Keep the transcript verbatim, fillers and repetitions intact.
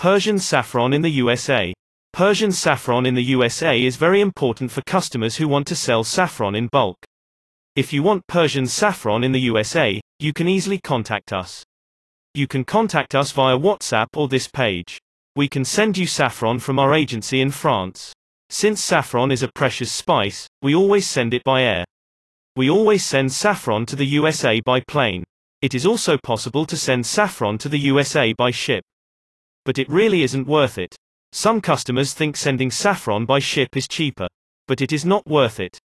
Persian saffron in the U S A. Persian saffron in the U S A is very important for customers who want to sell saffron in bulk. If you want Persian saffron in the U S A, you can easily contact us. You can contact us via WhatsApp or this page. We can send you saffron from our agency in France. Since saffron is a precious spice, we always send it by air. We always send saffron to the U S A by plane. It is also possible to send saffron to the U S A by ship. But it really isn't worth it. Some customers think sending saffron by ship is cheaper. But it is not worth it.